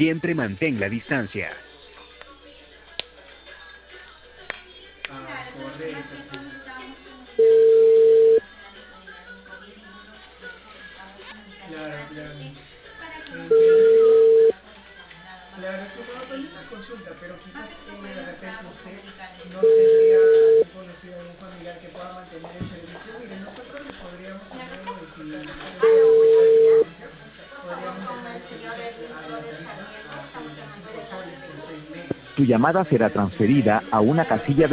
Siempre mantén la distancia. Claro, claro. Entiendo. Claro, estimado, tengo una consulta, pero quizás de repente usted no tendría algún conocido, algún familiar que pueda mantener el servicio. Mire, nosotros le podríamos poner un modificador, si usted puede acceder a la información, podríamos dejar el servicio a la tarifa a 35 soles por 6 meses. Tu llamada será ¿Le transferida interesaría? a una casilla de